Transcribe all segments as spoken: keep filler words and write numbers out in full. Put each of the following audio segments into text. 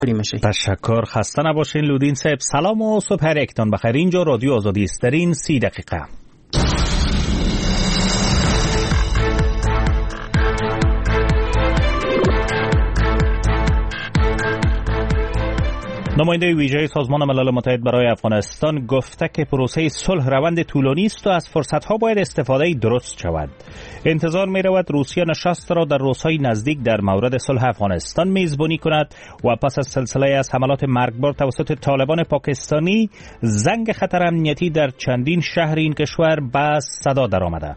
میشه. تشکر، خسته نباشین لودین صاحب. سلام و صبح هر یکتان بخیر. اینجا رادیو آزادی است. در این سی دقیقه نماینده ویژه سازمان ملل متحد برای افغانستان گفته که پروسه صلح روند طولانی است و از فرصت‌ها باید استفاده درست شود. انتظار می‌رود روسیه نشست را در روزهای نزدیک در مورد صلح افغانستان میزبانی کند و پس از سلسله از حملات مرگبار توسط طالبان پاکستانی زنگ خطر امنیتی در چندین شهر این کشور به صدا درآمده.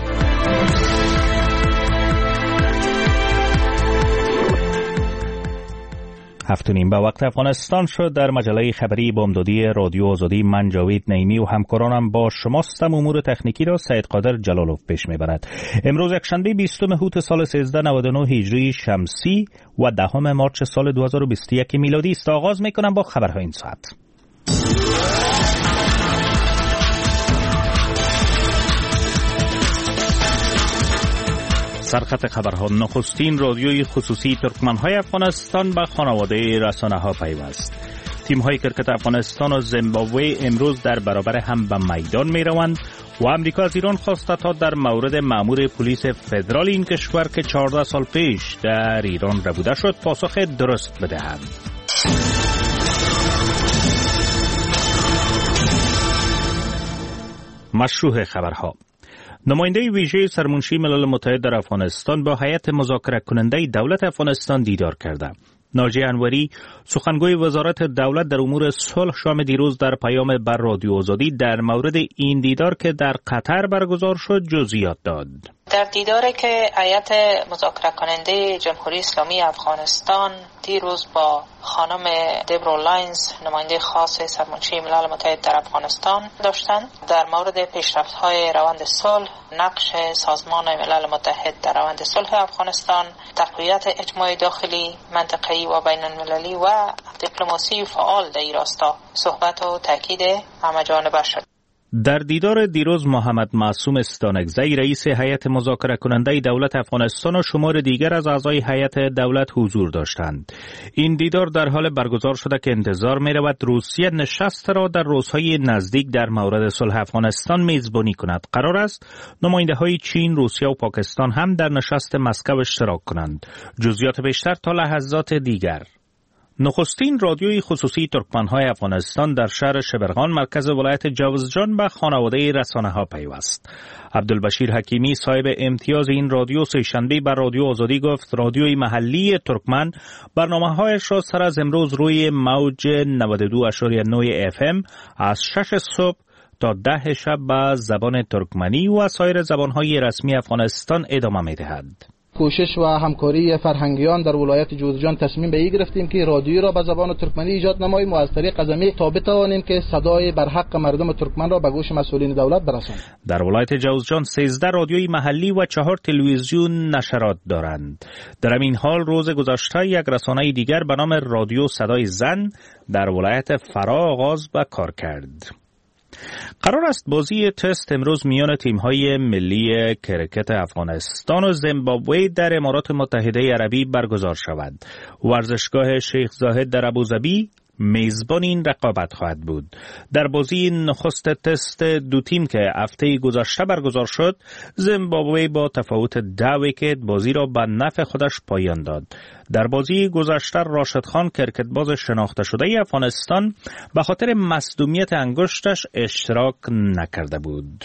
هفت و نیم به وقت افغانستان شد. در مجله خبری بامدادی رادیو آزادی من جاوید نعیمی و همکارانم با شماستم. امور تکنیکی را سید قادر جلالوف پیش میبرد. امروز یکشنبه بیستم هوت سال سیزده نود و نه هجری شمسی و دهم مارچ سال دو هزار و بیست و یک میلادی است. آغاز میکنم با خبرهای این ساعت. سرخط خبرها. نخستین رادیوی خصوصی ترکمنهای افغانستان به خانواده رسانه‌ها پیوست. تیم‌های کرکت افغانستان و زیمبابوه امروز در برابر هم به میدان می‌روند و امریکا از ایران خواسته تا در مورد مأمور پلیس فدرال این کشور که چهارده سال پیش در ایران ربوده شد پاسخ درست بدهد. مشروع خبرها. نماینده ویژه سرمنشی ملل متحد در افغانستان با هیئت مذاکره کننده دولت افغانستان دیدار کرده. ناجی انوری سخنگوی وزارت دولت در امور صلح شام دیروز در پیام بر رادیو آزادی در مورد این دیدار که در قطر برگزار شد جزئیات داد. در دیداری که هیئت مذاکره کننده جمهوری اسلامی افغانستان دیروز با خانم دبرا لاینز نماینده خاص سرمنشی ملل متحد در افغانستان داشتند در مورد پیشرفت‌های روند صلح، نقش سازمان ملل متحد در روند صلح افغانستان، تقویت اجماع داخلی، منطقه‌ای و بین‌المللی و دیپلماسی فعال در این راستا صحبت و تاکید همه‌جانبه شد. در دیدار دیروز محمد معصوم استانکزی رئیس هیئت مذاکره کننده دولت افغانستان و شمار دیگر از اعضای هیئت دولت حضور داشتند. این دیدار در حال برگزار شده که انتظار می رود روسیه نشست را در روزهای نزدیک در مورد صلح افغانستان میزبانی کند. قرار است نماینده های چین، روسیه و پاکستان هم در نشست مسکو اشتراک کنند. جزئیات بیشتر تا لحظات دیگر. نخستین رادیوی خصوصی ترکمنهای افغانستان در شهر شبرغان مرکز ولایت جوزجان به خانواده رسانه‌ها پیوست. عبدالبشیر حکیمی صاحب امتیاز این رادیو سه‌شنبه بر رادیو آزادی گفت رادیوی محلی ترکمن برنامه‌هایش را سر از امروز روی موج نود و دو ممیز نه اف ام از شش صبح تا ده شب به زبان ترکمنی و سایر زبان‌های رسمی افغانستان ادامه می‌دهد. کوشش و همکاری فرهنگیان در ولایت جوزجان تصمیم به این گرفتیم که رادیو را به زبان ترکمنی ایجاد نماییم و از طریق از این تا بتوانیم که صدای برحق مردم ترکمن را به گوش مسئولین دولت برسانیم. در ولایت جوزجان سیزده رادیوی محلی و چهار تلویزیون نشرات دارند. در این حال روز گذشته یک رسانه دیگر به نام رادیو صدای زن در ولایت فرا آغاز به کار کرد. قرار است بازی تست امروز میان تیم‌های ملی کرکت افغانستان و زیمبابوه در امارات متحده عربی برگزار شود. ورزشگاه شیخ زاهد در ابوظبی میزبان این رقابت خواهد بود. در بازی نخست تست دو تیم که هفته گذشته برگزار شد، زیمبابوه با تفاوت ده ویکت بازی را به نفع خودش پایان داد. در بازی گذشته راشد خان کرکتباز شناخته شده افغانستان به خاطر مصدومیت انگشتش اشتراک نکرده بود.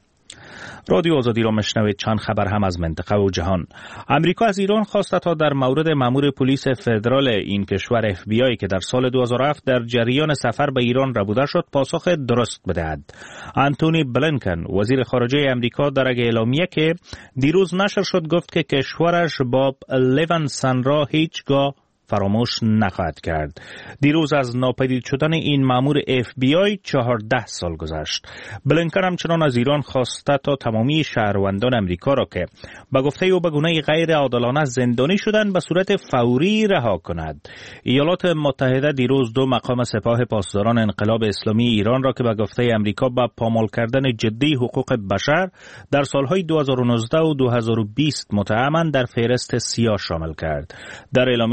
رادیو آزادی را مشنوید. چند خبر هم از منطقه و جهان. امریکا از ایران خواسته تا در مورد مأمور پلیس فدرال این کشور اف بی آی که در سال دو هزار و هفت در جریان سفر به ایران ربوده شد پاسخ درست بدهد. انتونی بلینکن وزیر خارجه امریکا در یک اعلامیه که دیروز نشر شد گفت که کشورش باب لیونسون را هیچگاه فراموش نخواهد کرد. دیروز از ناپدید شدن این مأمور اف بی آی چهارده سال گذشت. بلینکن همچنان از ایران خواسته تا تمامی شهروندان امریکا را که به گفته او به گونه غیر عادلانه زندانی شدند به صورت فوری رها کند. ایالات متحده دیروز دو مقام سپاه پاسداران انقلاب اسلامی ایران را که به گفته امریکا به پامال کردن جدی حقوق بشر در سالهای دو هزار و نوزده و دو هزار و بیست متهمند در فهرست سیاه شامل کرد. در اعلامیه وزیر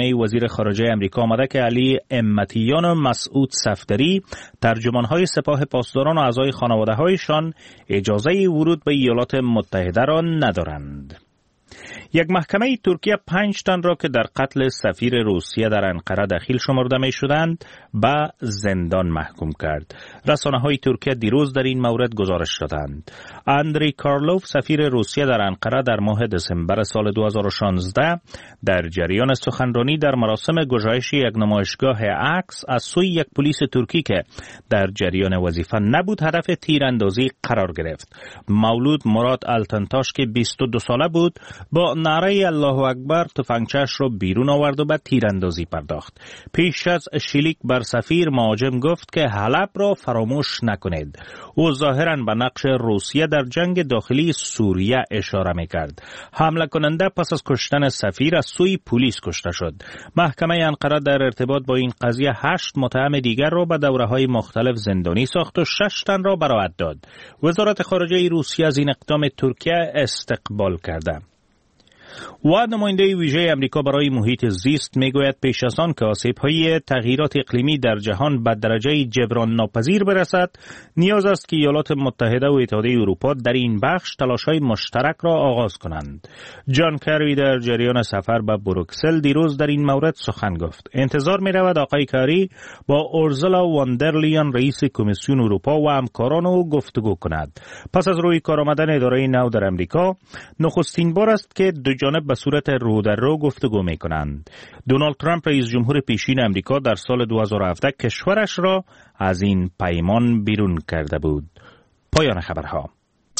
خارجه امریکا آمده که علی امتیان و مسعود صفدری ترجمانهای سپاه پاسداران و اعضای خانواده‌هایشان اجازه ورود به ایالات متحده را ندارند. یک محکمه ترکیه پنج تن را که در قتل سفیر روسیه در انقره دخیل شمرده می شدند به زندان محکوم کرد. رسانه های ترکیه دیروز در این مورد گزارش دادند. اندری کارلوف سفیر روسیه در انقره در ماه دسامبر سال دو هزار و شانزده در جریان سخنرانی در مراسم گشایش یک نمایشگاه عکس از سوی یک پلیس ترکی که در جریان وظیفه نبود هدف تیراندازی قرار گرفت. مولود مراد التنتاش که بیست و دو ساله بود با نعره الله اکبر تفنگچه‌اش را بیرون آورد و به تیراندازی پرداخت. پیش از شلیک بر سفیر مهاجم گفت که حلب را فراموش نکنید. او ظاهراً به نقش روسیه در جنگ داخلی سوریه اشاره می‌کرد. حمله کننده پس از کشتن سفیر از سوی پلیس کشته شد. محکمه انقره در ارتباط با این قضیه هشت متهم دیگر را به دوره‌های مختلف زندانی ساخت و شش تن را براءت داد. وزارت خارجه روسیه از این اقدام ترکیه استقبال کرده. و نماینده ویژه امریکا برای محیط زیست میگوید پیش از آن که آسیب‌های تغییرات اقلیمی در جهان به درجه جبران ناپذیر برسد، نیاز است که ایالات متحده و اتحادیه اروپا در این بخش تلاش‌های مشترک را آغاز کنند. جان کری در جریان سفر به بروکسل دیروز در این مورد سخن گفت. انتظار می‌رود آقای کری با اورزولا واندرلیان رئیس کمیسیون اروپا و همکاران او گفتگو کند. پس از روی کار آمدن اداره نو در امریکا، نخستین بار است که دو جانب به صورت رو در رو گفتگو می کنند. دونالد ترامپ رئیس جمهور پیشین امریکا در سال دو هزار و هفده کشورش را از این پیمان بیرون کرده بود. پایان خبرها.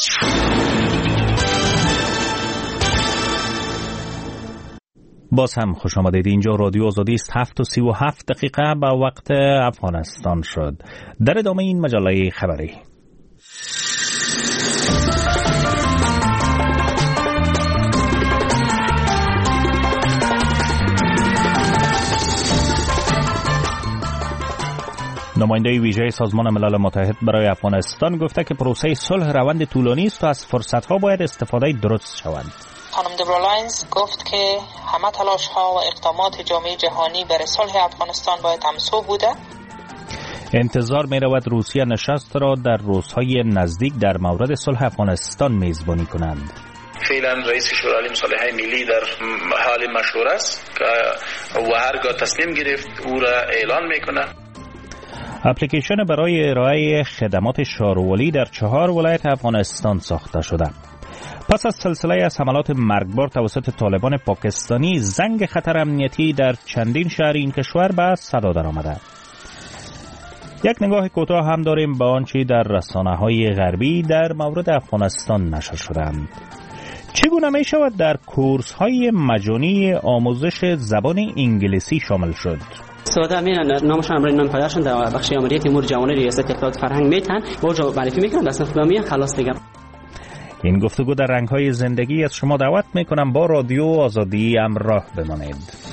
باز هم خوش آمدید. اینجا رادیو آزادی است. هفت و سی و هفت دقیقه به وقت افغانستان شد. در ادامه این مجله خبری. نماینده ویژه سازمان ملل متحد برای افغانستان گفته که پروسه صلح روند طولانی است و از فرصت‌ها باید استفاده درست شود. خانم دبرولاینز گفت که همه تلاش‌ها و اقدامات جامعه جهانی برای صلح افغانستان باید همسو بوده. انتظار می‌رود روسیه نشست را در روزهای نزدیک در مورد صلح افغانستان میزبانی کنند. فعلا رئیس شورای مصالحه ملی در حال مشوره است که و هرگاه تصمیم گرفت او را اعلان می‌کند. اپلیکیشن برای ارائه خدمات شارولی در چهار ولایت افغانستان ساخته شده. پس از سلسله از حملات مرگبار توسط طالبان پاکستانی، زنگ خطر امنیتی در چندین شهر این کشور به صدا درآمده. یک نگاه کوتاه هم داریم به آنچه در رسانه‌های غربی در مورد افغانستان نشر شدند. چگونه می شود در کورس‌های مجانی آموزش زبان انگلیسی شامل شد؟ ساده میرن نامشون امر نام پدرشون در بخش امریت امور جوانی ریاست اطلاعات فرهنگ میتن با جو معرفی میکنن در صف میان خلاص دیگه. این گفتگو در رنگ‌های زندگی از شما دعوت میکنم با رادیو آزادی همراه بمانید.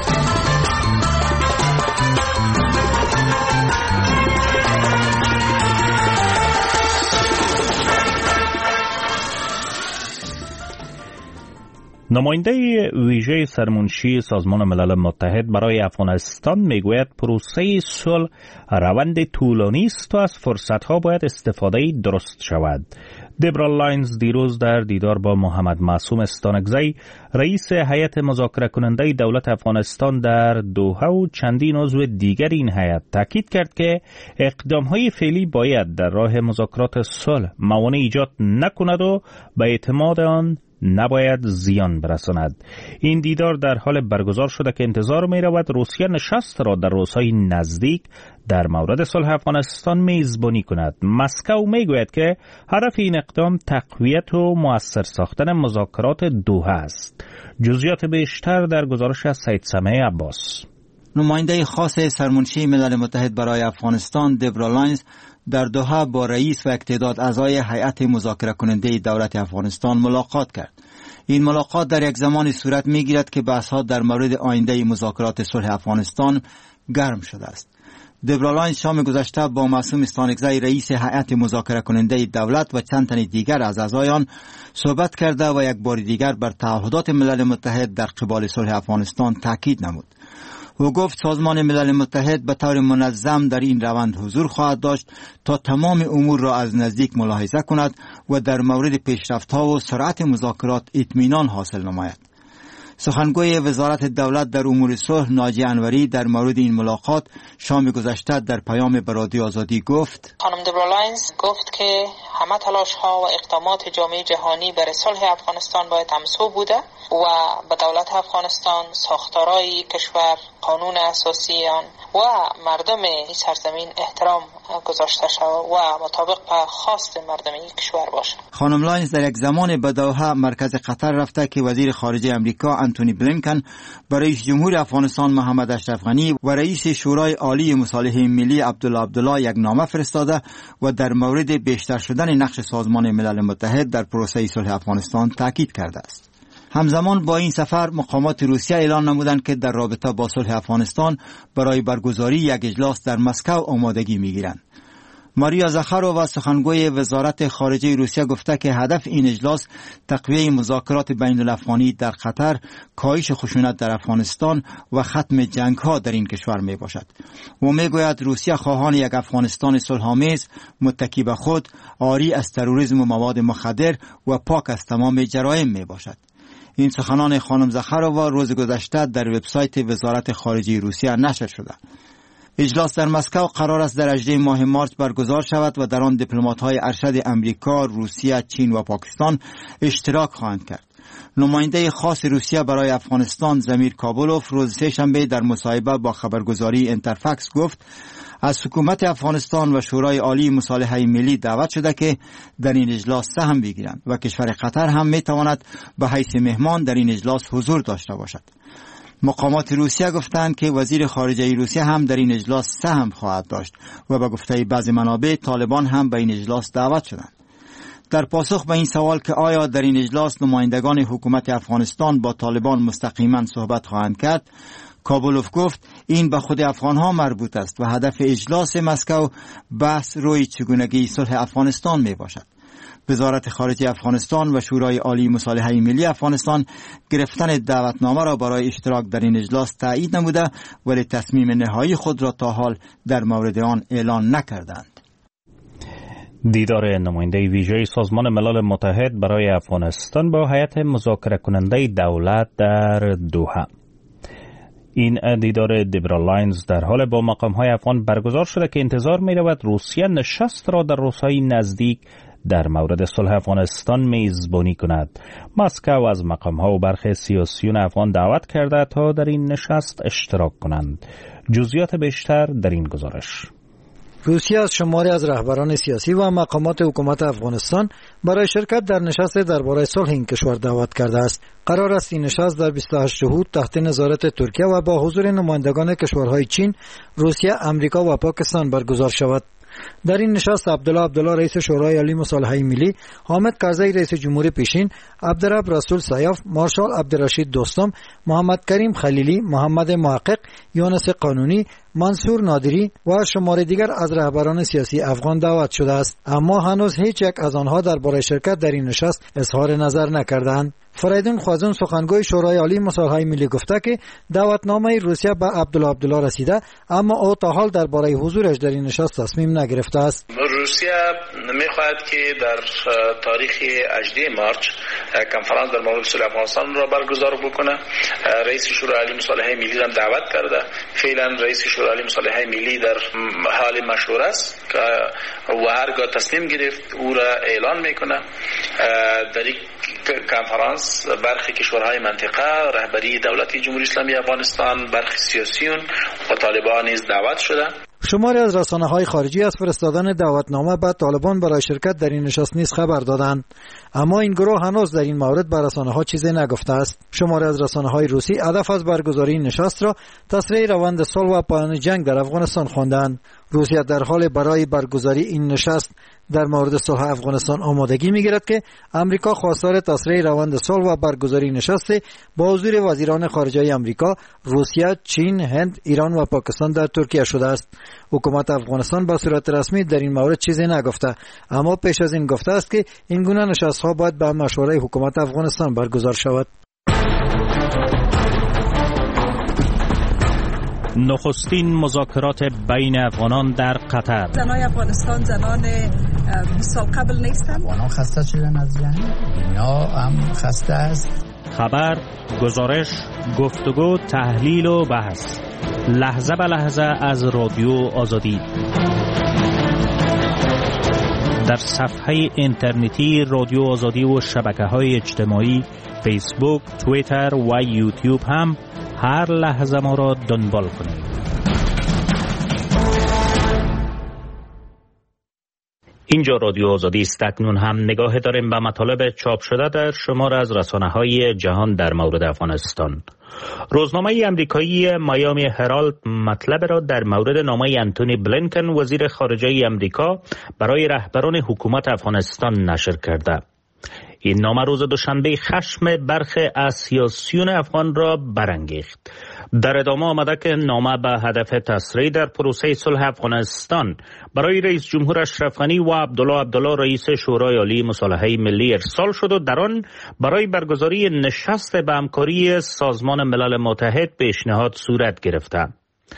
نماینده ویژه سرمنشی سازمان ملل متحد برای افغانستان میگوید پروسه صلح روند طولانی است و از فرصت‌ها باید استفاده درست شود. دبرا لاینز دیروز در دیدار با محمد معصوم استانکزی رئیس هیئت مذاکره کننده دولت افغانستان در دوحه و چندین عضو دیگر این هیئت تاکید کرد که اقدام‌های فعلی باید در راه مذاکرات صلح موانع ایجاد نکند و به اعتماد آن نباید زیان برساند. این دیدار در حال برگزار شده که انتظار می رود روسیه نشست را در روزهای نزدیک در مورد صلح افغانستان میزبانی کند. مسکو می گوید که هدف این اقدام تقویت و مؤثر ساختن مذاکرات دوحه است. جزئیات بیشتر در گزارش از سید سمیع عباس. نماینده خاص سرمنشی ملل متحد برای افغانستان دبرا لاینز در دوحه با رئیس و یک تعداد اعضای هیئت مذاکره کننده دولت افغانستان ملاقات کرد. این ملاقات در یک زمان صورت می‌گیرد که بحث‌ها در مورد آینده مذاکرات صلح افغانستان گرم شده است. دبرا لاینز شام گذشته با معصوم استانکزی رئیس هیئت مذاکره کننده دولت و چند تن دیگر از اعضای آن صحبت کرده و یک بار دیگر بر تعهدات ملل متحد در قبال صلح افغانستان تاکید نمود. او گفت سازمان ملل متحد به طور منظم در این روند حضور خواهد داشت تا تمام امور را از نزدیک ملاحظه کند و در مورد پیشرفت‌ها و سرعت مذاکرات اطمینان حاصل نماید. سخنگوی وزارت دولت در امور صلح ناجی انوری در مورد این ملاقات شام گذشته در پیام به رادیو آزادی گفت: خانم دبرا لاینز گفت که همه تلاش ها و اقدامات جامعه جهانی برای صلح افغانستان باید همسو بوده و به دولت افغانستان، ساختارهای کشور، قانون اساسی آن و مردم این سرزمین احترام گذاشته شود و مطابق به خواست مردم این کشور باشد. خانم لاینز در یک زمان به دوحه مرکز قطر رفته که وزیر خارجه امریکا انتونی بلینکن با رئیس جمهور افغانستان محمد اشرف غنی و رئیس شورای عالی مصالحه ملی عبدالله عبدالله یک نامه فرستاده و در مورد بیشتر شدن نقش سازمان ملل متحد در پروسه صلح افغانستان تاکید کرده است. همزمان با این سفر مقامات روسیه اعلان نمودند که در رابطه با صلح افغانستان برای برگزاری یک اجلاس در مسکو آمادگی می‌گیرند. ماریا زخارۆوا سخنگوی وزارت خارجه روسیه گفته که هدف این اجلاس تقویه مذاکرات بین الافغانی در قطر، کاهش خشونت در افغانستان و ختم جنگ‌ها در این کشور می باشد. و می گوید روسیه خواهان یک افغانستان صلح‌آمیز، متکی به خود، عاری از تروریسم و مواد مخدر و پاک از تمام جرایم می باشد. این سخنان خانم زخارۆوا روز گذشته در وبسایت وزارت خارجه روسیه نشر شده. اجلاس در مسکو قرار است در هجدهم ماه مارس برگزار شود و در آن دیپلمات‌های ارشد امریکا، روسیه، چین و پاکستان اشتراک خواهند کرد. نماینده خاص روسیه برای افغانستان زمیر کابولوف روز سه‌شنبه در مصاحبه با خبرگزاری اینترفکس گفت از حکومت افغانستان و شورای عالی مصالحه ملی دعوت شده که در این اجلاس سهم بگیرند و کشور قطر هم میتواند به حیث مهمان در این اجلاس حضور داشته باشد. مقامات روسیه گفتند که وزیر خارجه روسیه هم در این اجلاس سهم خواهد داشت و به گفته بعضی منابع طالبان هم به این اجلاس دعوت شدند. در پاسخ به این سوال که آیا در این اجلاس نمایندگان حکومت افغانستان با طالبان مستقیما صحبت خواهند کرد، کابولوف گفت این به خود افغانها مربوط است و هدف اجلاس مسکو بحث روی چگونگی صلح افغانستان می باشد. وزارت خارجه افغانستان و شورای عالی مصالحه ملی افغانستان گرفتن دعوتنامه را برای اشتراک در این اجلاس تایید نموده ولی تصمیم نهایی خود را تا حال در مورد آن اعلان نکردند. دیدار نماینده ویژه سازمان ملل متحد برای افغانستان با هیئت مذاکره کننده دولت در دوحه. این دیدار دبرا لاینز در حال با مقام‌های افغان برگزار شده که انتظار می‌رود روسیه نشست را در روزهای نزدیک در مورد صلح افغانستان میزبانی کند. مسکو از مقام‌ها و برخی سیاسیون افغان دعوت کرده تا در این نشست اشتراک کنند. جزئیات بیشتر در این گزارش. روسیه از شماری از رهبران سیاسی و مقامات حکومت افغانستان برای شرکت در نشست درباره صلح این کشور دعوت کرده است. قرار است این نشست در بیست و هشت شهود تحت نظارت ترکیه و با حضور نمایندگان کشورهای چین، روسیه، امریکا و پاکستان برگزار شود. در این نشست عبدالله عبدالله رئیس شورای عالی مصالحه ملی، حامد کرزی رئیس جمهور پیشین، عبدالرب رسول سیاف، مارشال عبدالرشید دوستم، محمد کریم خلیلی، محمد محقق، یونس قانونی، منصور نادری و شمار دیگر از رهبران سیاسی افغان دعوت شده است، اما هنوز هیچ یک از آنها درباره شرکت در این نشست اظهار نظر نکردند. فریدون خوازون سخنگوی شورای عالی مصالحه ملی گفته که دعوتنامه روسیه به عبدالله عبدالله رسیده، اما او تا حال درباره حضورش در این نشست تصمیم نگرفته است. روسیه میخواهد که در تاریخ هجدهم مارس کنفرانس در مورد صلح افغانستان را برگزار بکنه. رئیس شورای عالی مصالحه ملی را دعوت کرده. فعلا رئیس شورای عالی مصالحه ملی در حال مشوره است که و هرگاه تصمیم گرفت او را اعلان میکنه. در این کنفرانس برخی کشورهای منطقه، رهبری دولت جمهوری اسلامی افغانستان، برخی سیاسیون و طالبان نیز دعوت شده. شماری از رسانه‌های خارجی از فرستادن دعوتنامه به طالبان برای شرکت در این نشست نیز خبر دادند، اما این گروه هنوز در این مورد به رسانه‌ها چیزی نگفته است. شماری از رسانه‌های روسی هدف از برگزاری این نشست را تسریع روند صلح و پایان جنگ در افغانستان خواندند. روسیه در حال برای برگزاری این نشست در مورد صلح افغانستان آمادگی می‌گیرد که امریکا خواستار تسریع روند صلح و برگزاری نشست با حضور وزیران خارجه آمریکا، روسیه، چین، هند، ایران و پاکستان در ترکیه شده است. حکومت افغانستان به صورت رسمی در این مورد چیزی نگفته، اما پیش از این گفته است که این گونه نشست‌ها باید به مشورت حکومت افغانستان برگزار شود. نخستین مذاکرات بین افغانان در قطر. زنای افغانستان زنان بیست سال قبل نیستن. افغانان خسته شدن از جنگ، دنیا هم خسته است. خبر، گزارش، گفتگو، تحلیل و بحث، لحظه به لحظه از رادیو آزادی. در صفحه اینترنتی رادیو آزادی و شبکه‌های اجتماعی فیسبوک، توییتر و یوتیوب هم هر لحظه ما را دنبال کنید. اینجا رادیو آزادی است. اکنون هم نگاه داریم به مطالب چاپ شده در شمار از رسانه‌های جهان در مورد افغانستان. روزنامه امریکایی میامی هرالد مطلب را در مورد نامه انتونی بلینکن وزیر خارجه امریکا برای رهبران حکومت افغانستان نشر کرده. این نامه روز دوشنبه خشم برخی از سیاسیون افغان را برانگیخت. در ادامه آمده که نامه به هدف تسریع در پروسه صلح افغانستان برای رئیس جمهور اشرف غنی و عبدالله عبدالله رئیس شورای عالی مصالحه ملی ارسال شد و در آن برای برگزاری نشست به همکاری سازمان ملل متحد پیشنهاد صورت گرفته.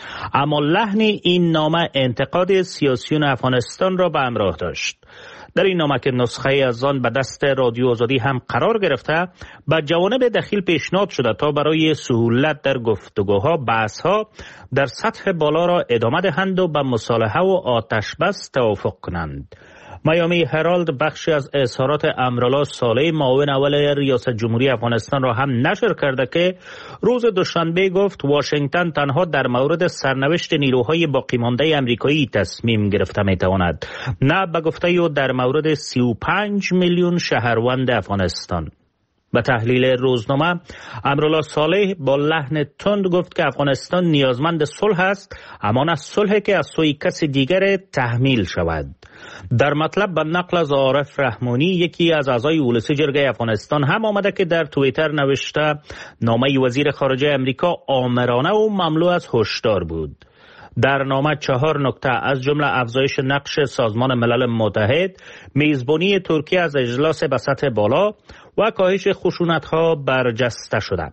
اما لحن این نامه انتقاد سیاسیون افغانستان را به همراه داشت. در این نامه که نسخه از آن به دست رادیو آزادی هم قرار گرفته، به جوانب دخیل پیشنهاد شده تا برای سهولت در گفتگوها بحثها در سطح بالا را ادامه دهند و به مصالحه و آتش بس توافق کنند. میامی هرالد بخشی از اظهارات امرالله صالح معاون اول ریاست جمهوری افغانستان را هم نشر کرده که روز دوشنبه گفت واشنگتن تنها در مورد سرنوشت نیروهای باقی مانده آمریکایی تصمیم گرفته میتواند، نه به گفته او در مورد سی و پنج میلیون شهروند افغانستان. به تحلیل روزنامه امرالله صالح با لحن تند گفت که افغانستان نیازمند صلح است، اما نه صلحی که از سوی کسی دیگر تحمیل شود. در مطلب به نقل از عارف رحمانی یکی از اعضای اولسی جرگه افغانستان هم آمده که در توییتر نوشته نامه وزیر خارجه امریکا آمرانه و مملو از هشدار بود. در نامه چهار نکته از جمله افزایش نقش سازمان ملل متحد، میزبانی ترکیه از اجلاس به سطح بالا و کاهش خشونت‌ها برجسته شده.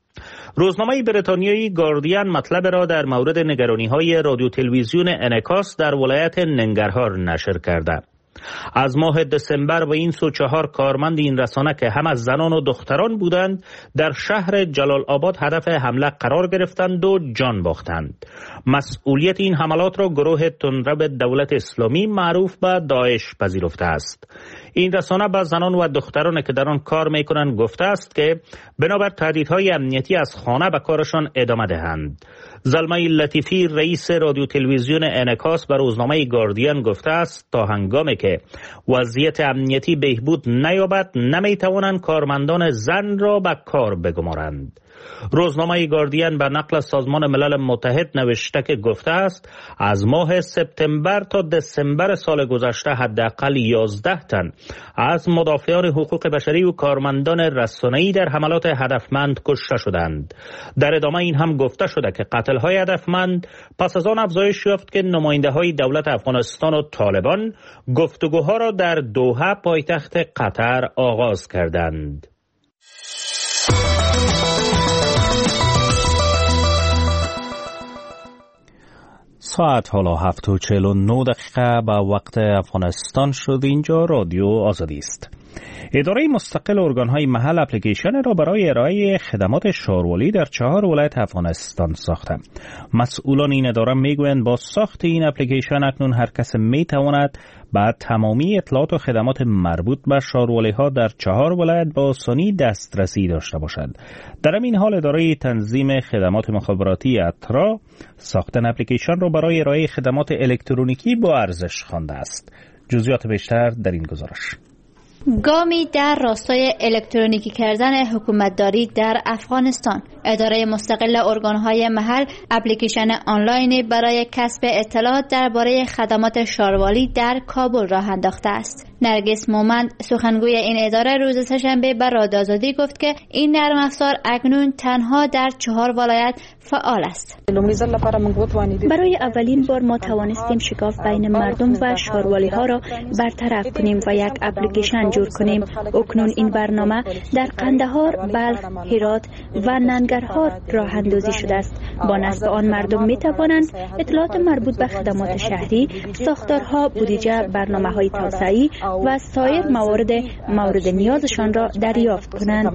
روزنامه بریتانیایی گاردین مطلب را در مورد نگرانی‌های رادیو تلویزیون انعکاس در ولایت ننگرهار نشر کرده. از ماه دسامبر و این سو چهار کارمند این رسانه که هم از زنان و دختران بودند در شهر جلال آباد هدف حمله قرار گرفتند و جان باختند. مسئولیت این حملات را گروه تندرو دولت اسلامی معروف به داعش پذیرفته است. این رسانه به زنان و دختران که در آن کار میکنند گفته است که بنابر تهدیدهای امنیتی از خانه به کارشان ادامه دهند. زلمه لطیفی رئیس رادیو تلویزیون انعکاس به روزنامه گاردین گفته است تا هنگامی که وضعیت امنیتی بهبود نیابد نمیتوانند کارمندان زن را به کار بگمارند. روزنامه گاردین به نقل سازمان ملل متحد نوشته که گفته است از ماه سپتامبر تا دسامبر سال گذشته حداقل یازده تن از مدافعان حقوق بشری و کارمندان رسانه‌ای در حملات هدفمند کشته شدند. در ادامه این هم گفته شده که قتل‌های هدفمند پس از آن افزایش یافت که نماینده‌های دولت افغانستان و طالبان گفتگوها را در دوحه پایتخت قطر آغاز کردند. ساعت حالا هفت و چهل و نه دقیقه به وقت افغانستان شد. اینجا رادیو آزادی است. اداره مستقل ارگان‌های محل اپلیکیشن را برای ارائه خدمات شاروالی در چهار ولایت افغانستان ساخته. مسئولان این اداره میگویند با ساخت این اپلیکیشن اکنون هر کس میتواند با تمامی اطلاعات و خدمات مربوط به شاروالی‌ها در چهار ولایت با آسانی دسترسی داشته باشد. در این حال اداره تنظیم خدمات مخابراتی اترا ساختن اپلیکیشن را برای ارائه خدمات الکترونیکی با ارزش خوانده است. جزئیات بیشتر در این گزارش. گامی در راستای الکترونیکی کردن حکومتداری در افغانستان. اداره مستقل ارگانهای محل اپلیکیشن آنلاینی برای کسب اطلاعات درباره خدمات شاروالی در کابل راه انداخته است. نرگس مومند سخنگوی این اداره روز سه‌شنبه بر رادیو آزادی گفت که این نرم افزار اکنون تنها در چهار ولایت فعال است. برای اولین بار ما توانستیم شکاف بین مردم و شاروالی ها را برطرف کنیم و یک اپلیکیشن جور کنیم. اکنون این برنامه در قندهار، بلخ، هرات و ننگرهار راه اندازی شده است. با نصب آن مردم می توانند اطلاعات مربوط به خدمات شهری، ساختارها، بودجه، برنامه‌های توسعه‌ای و سایر موارد مورد نیازشان را دریافت کنند.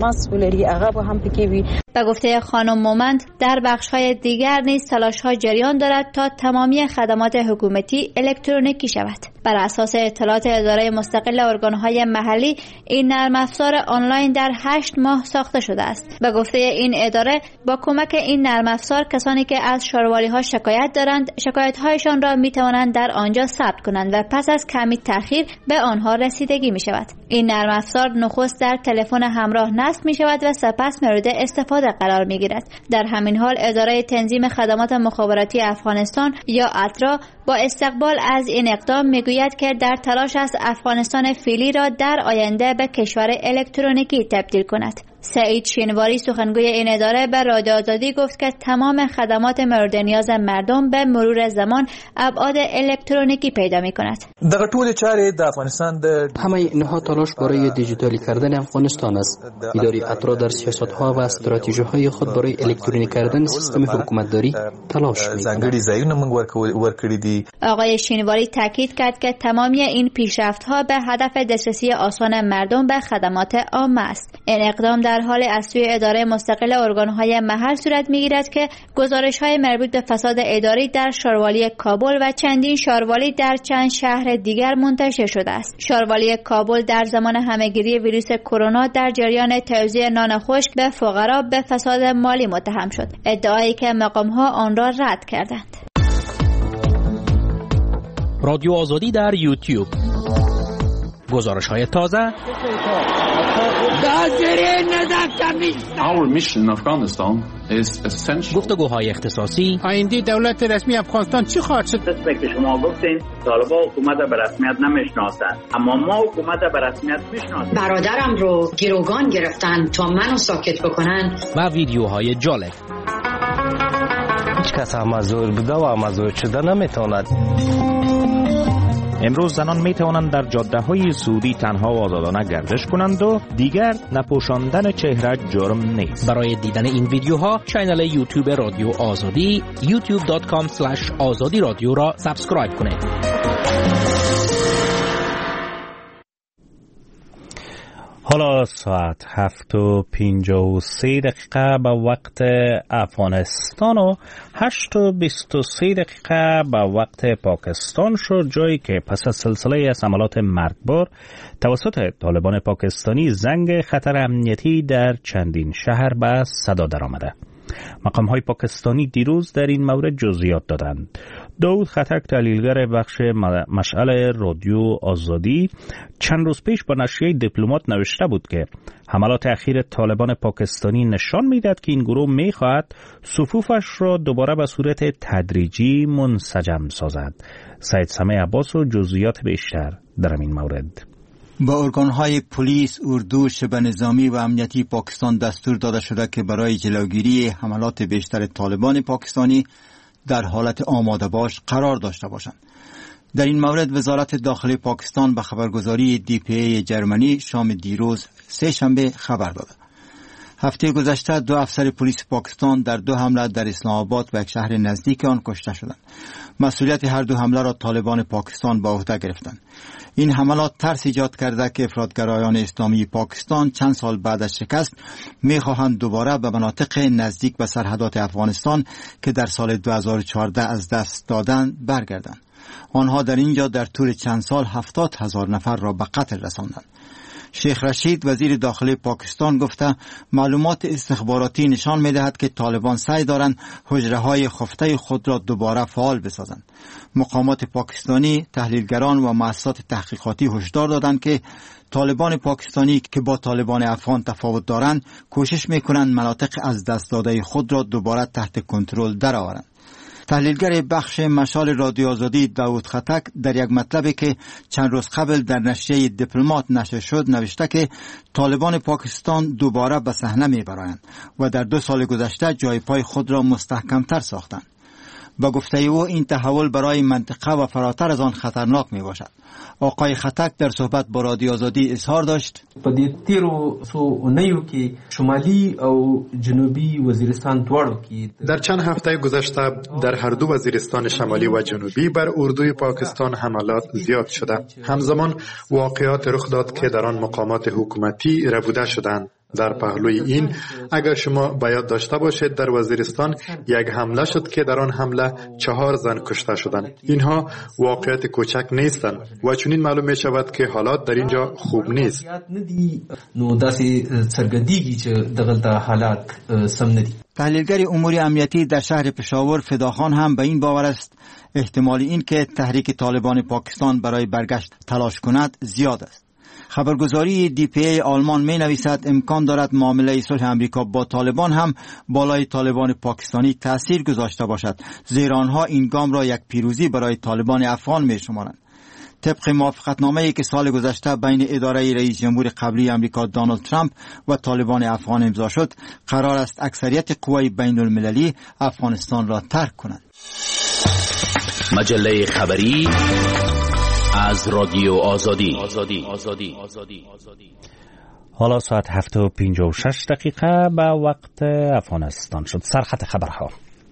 به گفته خانم مومند در بخش‌های دیگر نیز تلاش‌ها جریان دارد تا تمامی خدمات حکومتی الکترونیکی شود. بر اساس اطلاعات اداره مستقل ارگان‌های محلی این نرم افزار آنلاین در هشت ماه ساخته شده است. به گفته این اداره با کمک این نرم افزار کسانی که از شاروالی‌ها شکایت دارند شکایت‌هایشان را می‌توانند در آنجا ثبت کنند و پس از کمی تأخیر به آنها رسیدگی می‌شود. این نرم افزار نخست در تلفن همراه نصب می‌شود و سپس مورد استفاده قرار می‌گیرد. در همین حال اداره تنظیم خدمات مخابراتی افغانستان یا اترا با استقبال از این اقدام میگوید که در تلاش است افغانستان فعلی را در آینده به کشور الکترونیکی تبدیل کند. سعید شینواری سخنگوی این اداره به رادیو آزادی گفت که تمام خدمات مورد نیاز مردم به مرور زمان ابعاد الکترونیکی پیدا می‌کند. دغه ټول چارې د افغانستان د همه اینها تلاش برای دیجیتالی کردن افغانستان است. اداره اترا در سیاست‌ها و استراتژی‌های خود برای الکترونیک کردن سیستم حکومتداری تلاش می‌کند. آقای شینواری تاکید کرد که تمامی این پیشرفت‌ها به هدف دسترسی آسان مردم به خدمات عامه است. این اقدام در حال از سوی اداره مستقل ارگان‌های محل صورت می‌گیرد که گزارش‌های مربوط به فساد اداری در شاروالی کابل و چندین شاروالی در چند شهر دیگر منتشر شده است. شاروالی کابل در زمان همه‌گیری ویروس کرونا در جریان توزیع نان خشک به فقرا به فساد مالی متهم شد، ادعایی که مقام‌ها آن را رد کردند. رادیو آزادی در یوتیوب. گزارش‌های تازه. Our mission in Afghanistan is essential. گفتگوهای اختصاصی. آینده دولت رسمی افغانستان چی خواهد شد؟ که شما گفتین طالبان حکومت به رسمیت نمیشناسند، اما ما حکومت به رسمیت میشناسیم. برادرم رو گروگان گرفتن تا منو ساکت بکنن. و ویدیوهای جالب. هیچ کس مزور بوده و مزور شده نمیتواند. امروز زنان می توانند در جاده های سعودی تنها و آزادانه گردش کنند و دیگر نپوشاندن چهره جرم نیست. برای دیدن این ویدیوها کانال یوتیوب رادیو آزادی یوتیوب دات کام اسلش آزادی رادیو را سابسکرایب کنید. حالا ساعت هفت و پنجاه و سه دقیقه به وقت افغانستان و هشت و بیست و سه دقیقه به وقت پاکستان شد، جایی که پس از سلسله از حملات مرگبار توسط طالبان پاکستانی زنگ خطر امنیتی در چندین شهر به صدا درآمده. مقام‌های پاکستانی دیروز در این مورد جزئیات دادند. داود خطک، تحلیلگر بخش مشعل رادیو آزادی، چند روز پیش با نشریه دیپلمات نوشته بود که حملات اخیر طالبان پاکستانی نشان می‌دهد که این گروه می‌خواهد صفوفش را دوباره به صورت تدریجی منسجم سازد. سید سمیع عباس و جزئیات بیشتر در این مورد. با ارگان‌های پلیس، اردو، شبه نظامی و امنیتی پاکستان دستور داده شده که برای جلوگیری حملات بیشتر طالبان پاکستانی در حالت آماده باش قرار داشته باشند. در این مورد وزارت داخلی پاکستان به خبرگزاری دی پی ای جرمنی شام دیروز سه شنبه خبر داد. هفته گذشته دو افسر پلیس پاکستان در دو حمله در اسلام آباد و یک شهر نزدیک آن کشته شدند. مسئولیت هر دو حمله را طالبان پاکستان به عهده گرفتند. این حملات ترس ایجاد کرده که افراطگرایان اسلامی پاکستان چند سال بعد از شکست می‌خواهند دوباره به مناطق نزدیک به سرحدات افغانستان که در سال دو هزار و چهارده از دست دادند برگردند. آنها در اینجا در طول چند سال هفتاد هزار نفر را به قتل رساندند. شیخ رشید وزیر داخلی پاکستان گفته معلومات استخباراتی نشان می‌دهد که طالبان سعی دارند حجره‌های خفته خود را دوباره فعال بسازند. مقامات پاکستانی، تحلیلگران و مؤسسات تحقیقاتی هشدار دادند که طالبان پاکستانی که با طالبان افغان تفاوت دارند کوشش می‌کنند مناطق از دست داده خود را دوباره تحت کنترل درآورند. تحلیلگر بخش مشال رادیو آزادی داوود خطک در یک مطلبی که چند روز قبل در نشریه دیپلمات نشر شد نوشته که طالبان پاکستان دوباره به صحنه می‌برند و در دو سال گذشته جای پای خود را مستحکم‌تر ساختند. با گفته او این تحول برای منطقه و فراتر از آن خطرناک می باشد. آقای خطک در صحبت با رادیو آزادی اظهار داشت په دې تیرو څو اونیو کې شمالي او جنوبي وزیرستان دواړو کې در چند هفته گذشته در هر دو وزیرستان شمالی و جنوبی بر اردوی پاکستان حملات زیاد شده. همزمان واقعات رخ داد که در آن مقامات حکومتی ربوده شدند. در پهلوی این اگر شما باید داشته باشید در وزیرستان یک حمله شد که در آن حمله چهار زن کشته شدند. اینها واقعیت کوچک نیستند و چنین معلوم می شود که حالات در اینجا خوب نیست. نو داسې څرګندېږي چې دغلته حالات سم نه دي. تحلیلگر امور امنیتی در شهر پشاور فداخان هم به این باور است احتمال این که تحریک طالبان پاکستان برای برگشت تلاش کند زیاد است. خبرگزاری دی پی ای آلمان می نویسد امکان دارد معامله صلح امریکا با طالبان هم بالای طالبان پاکستانی تأثیر گذاشته باشد، زیرا آنها این گام را یک پیروزی برای طالبان افغان می شمارند. طبق موافقتنامه‌ای که سال گذشته بین اداره رئیس جمهور قبلی امریکا دونالد ترامپ و طالبان افغان امضا شد، قرار است اکثریت قوای بین المللی افغانستان را ترک کنند. مجله خبری از رادیو آزادی. آزادی. آزادی. آزادی. حالا ساعت هفت و پنجاه و شش دقیقه به وقت افغانستان شد. سرخط خبرها.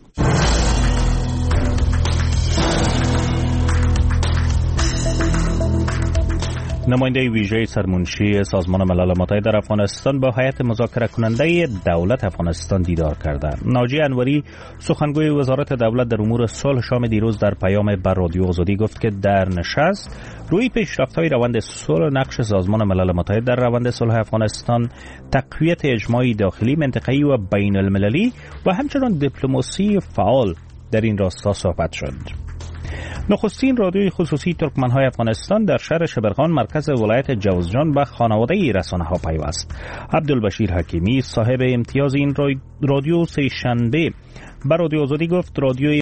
نماینده ویژه سرمنشی سازمان ملل متحد در افغانستان با هیئت مذاکره کننده دولت افغانستان دیدار کرده. ناجی انوری سخنگوی وزارت دولت در امور صلح شام دیروز در پیام بر رادیو آزادی گفت که در نشست روی پیشرفت‌های روند صلح، نقش سازمان ملل متحد در روند صلح افغانستان، تقویت اجماعی داخلی، منطقه‌ای و بین المللی و همچنین دیپلماسی فعال در این راستا صحبت شد. نخستین رادیوی خصوصی ترکمن‌های افغانستان در شهر شبرغان مرکز ولایت جوزجان به خانواده رسانه‌ها پیوست. عبدالبشیر حکیمی صاحب امتیاز این رادیو سه شنبه به رادیو آزادی گفت رادیوی